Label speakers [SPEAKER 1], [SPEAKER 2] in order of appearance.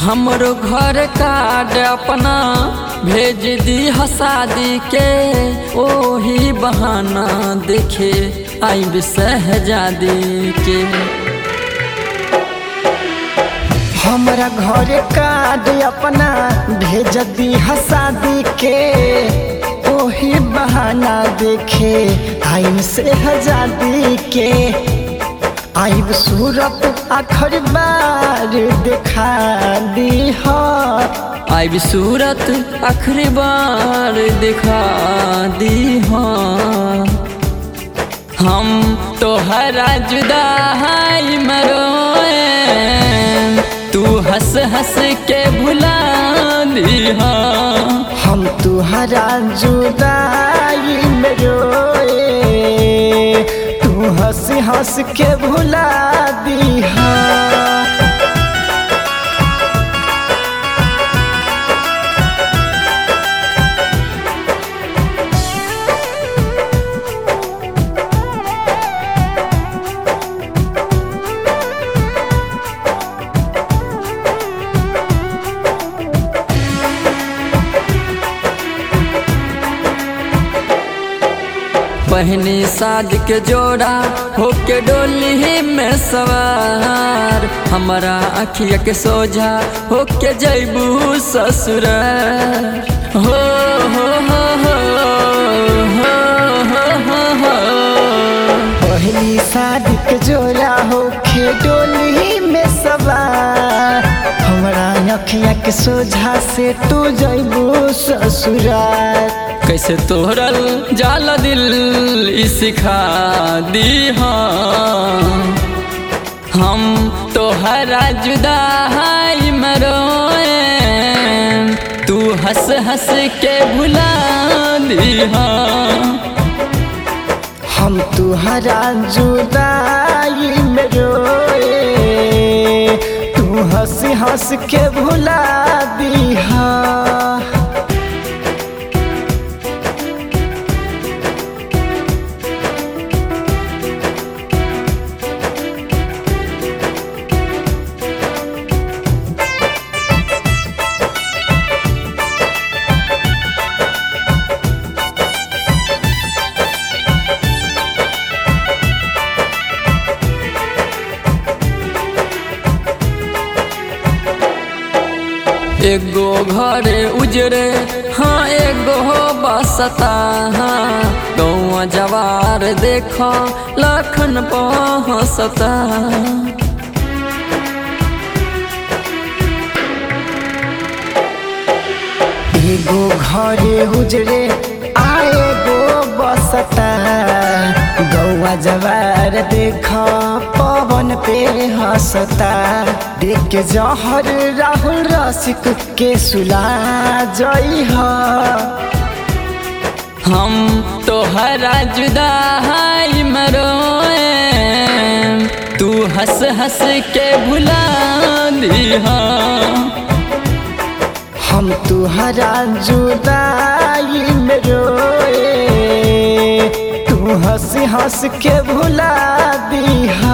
[SPEAKER 1] हमरो घर कार्ड अपना भेज दी शादी के, ओही बहाना देखे आइब शहजादी के।
[SPEAKER 2] हमरा घर कार्ड अपना भेज दी शादी के, ओही बहाना देखे आइब शहजादी के। आइब सूरत आखिर बार देखा दी हो,
[SPEAKER 1] आइब सूरत आखिरी बार दिखा दी हो। हम तोहरा जुदाई मरोए, तू हंस हंस के भुला दी हो।
[SPEAKER 2] हम तुहरा जुदाई में रोए, तू हंस हंस के भुला दी हो।
[SPEAKER 1] पहनी शादी के जोड़ा होके डोली में सवार, हमारा अखिया के सोझा होके जैबू ससुरार। हो हो हो हो हो हो हो।
[SPEAKER 2] पहली शादी के जोड़ा होके डोली में सवार, हमारा अखिया के सोझा से तू जैबू ससुरार।
[SPEAKER 1] कैसे तोहरल जाला दिल ई सिखा दी हो। हम तोहरा जुदाई मरोए, तू हंस हंस के भुला दी हो।
[SPEAKER 2] हम तुहरा जुदाई में रोए, तू हंस हंस के भुला दी हो।
[SPEAKER 1] एगो घर उजरे हाँ एगो बसता, गौआ जवार देखो लखन पहुँचता।
[SPEAKER 2] एगो घरे उजरे आएगो बसता, गौआ जवार देख पवन पे हंसता। देख के जहर राहुल रसिक के सुला जई हो।
[SPEAKER 1] हम तोहरा जुदाई मरोए, तू हंस हंस के भुला दी हो।
[SPEAKER 2] हम तुहरा जुदाई में रोए, तू हंस हंस के भुला दी हो।